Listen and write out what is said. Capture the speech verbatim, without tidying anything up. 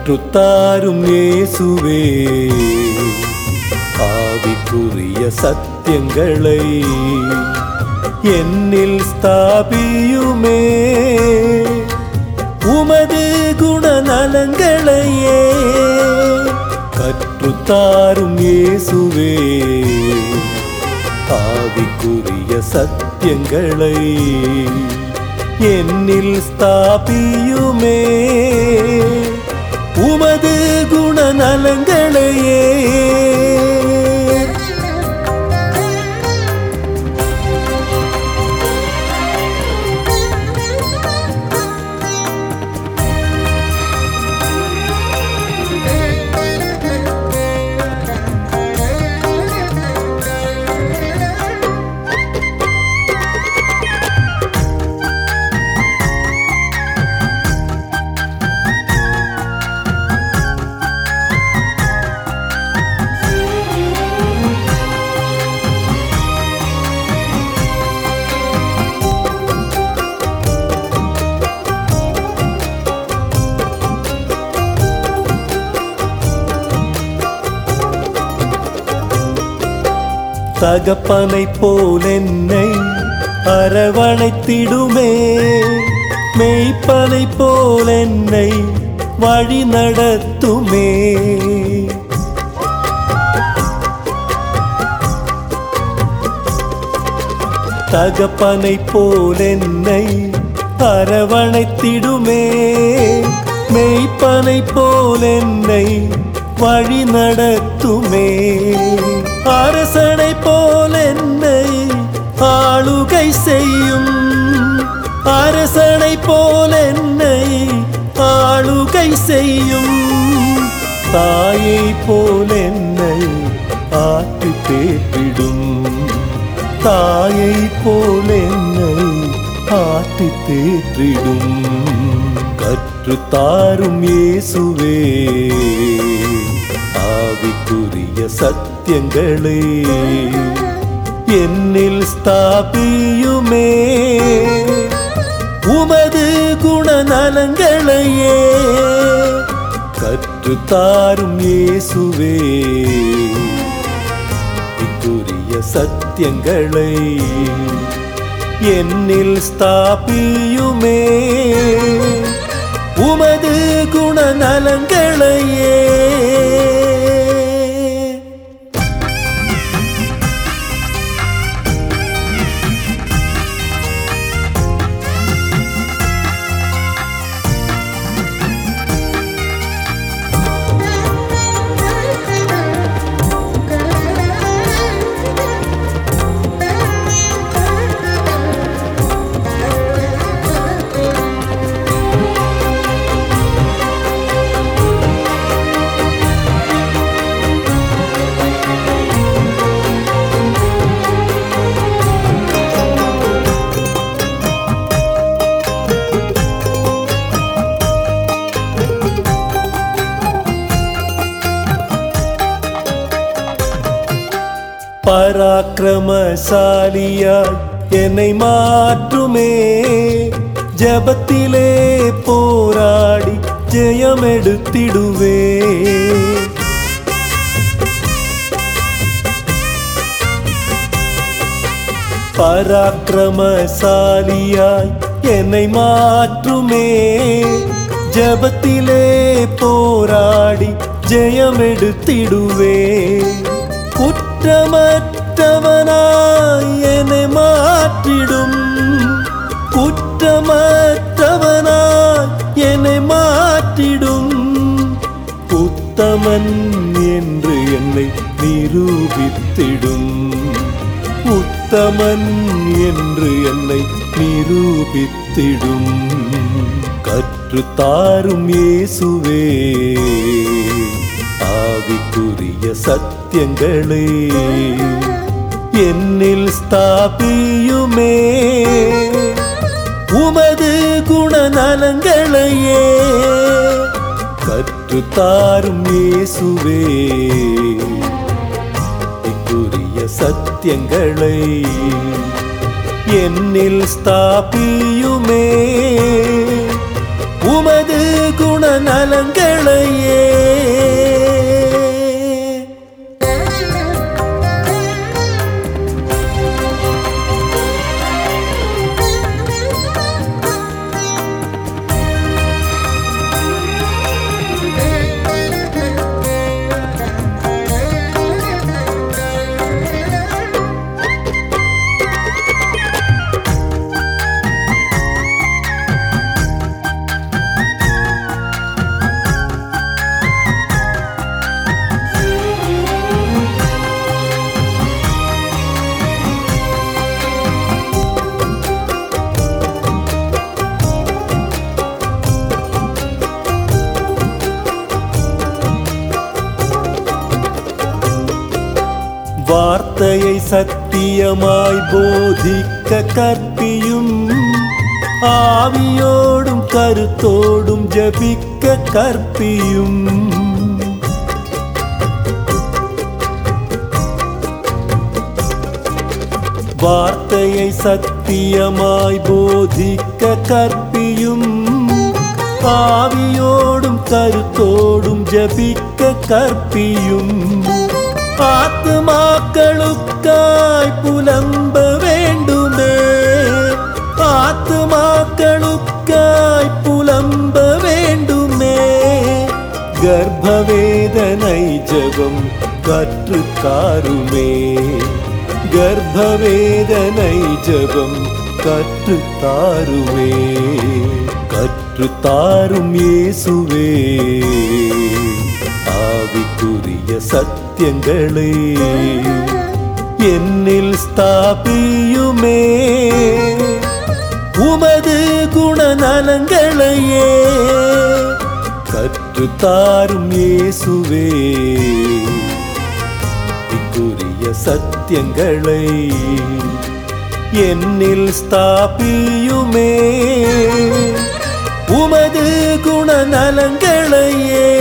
கற்றுத்தாரும் இயேசுவே ஆவிக்குரிய சத்தியங்களை என்னில் ஸ்தாபியுமே. உமது குணநலங்களையே கற்றுத்தாரும் இயேசுவே ஆவிக்குரிய சத்தியங்களை என்னில் ஸ்தாபியுமே. உமது குணநலங்களையே தகப்பனை போல் என்னை அரவணைத்திடுமே. மெய்ப்பனை போல் என்னை வழி நடத்துமே. தகப்பனை போல் என்னை அரவணைத்திடுமே. மெய்ப்பனை போல் என்னை வழி நடத்துமே. அரசனை போல் என்னை ஆளுகை செய்யும். அரசனை போல் என்னை ஆளுகை செய்யும். தாயை போல் என்னை ஆற்றி தேற்றிடும். தாயை போல் என்னை ஆற்றி தேற்றிடும். கற்றுத்தாரும் இயேசுவே ஆவிக்குரிய சத்தியங்களை என்னில் ஸ்தாபியுமே. உமது குணநலங்களையே கற்றுத்தாரும் இயேசுவே ஆவிக்குரிய சத்தியங்களை என்னில் ஸ்தாபியுமே. உமது குணநலங்களையே பராக்கிரமசாலியாய் என்னை மாற்றுமே. ஜபத்திலே போராடி ஜெயமெடுத்திடுவே. பராக்கிரமசாலியாய் என்னை மாற்றுமே. ஜபத்திலே போராடி ஜெயமெடுத்திடுவே. குற்றமற்றவனாய் என்னை மாற்றிடும். குற்றமற்றவனாய் என்னை மாற்றிடும். உத்தமன் என்று என்னை நிரூபித்திடும். உத்தமன் என்று என்னை நிரூபித்திடும். கற்றுத்தாரும் இயேசுவே ஆவிக்குரிய சத்தியங்களை என்னில் ஸ்தாபியுமே. உமது குணநலங்களையே கற்றுத்தாரும் இயேசுவே ஆவிக்குரிய சத்தியங்களை என்னில் ஸ்தாபியுமே. உமது உமது குணநலங்களையே. வார்த்தையை சத்தியமாய் போதிக்க கற்பியும், ஆவியோடும் கருத்தோடும் ஜபிக்க கற்பியும். வார்த்தையை சத்தியமாய் போதிக்க கற்பியும், ஆவியோடும் கருத்தோடும் ஜபிக்க கற்பியும். ஆத்துமாக்களுக்காய் புலம்ப வேண்டுமே, ஆத்துமாக்களுக்காய் புலம்ப வேண்டுமே. கர்ப்பவேதனை ஜெபம் கற்றுத்தாருமே, கர்ப்பவேதனை ஜெபம் கற்றுத்தாருமே. கற்றுத்தாரும் இயேசுவே ஆவிக்குரிய சத்தியங்களே, என்னில் ஸ்தாபியுமே உமது குணநலங்களையே. கற்றுத்தாரும் இயேசுவே ஆவிக்குரிய சத்தியங்களை, என்னில் ஸ்தாபியுமே உமது குணநலங்களையே.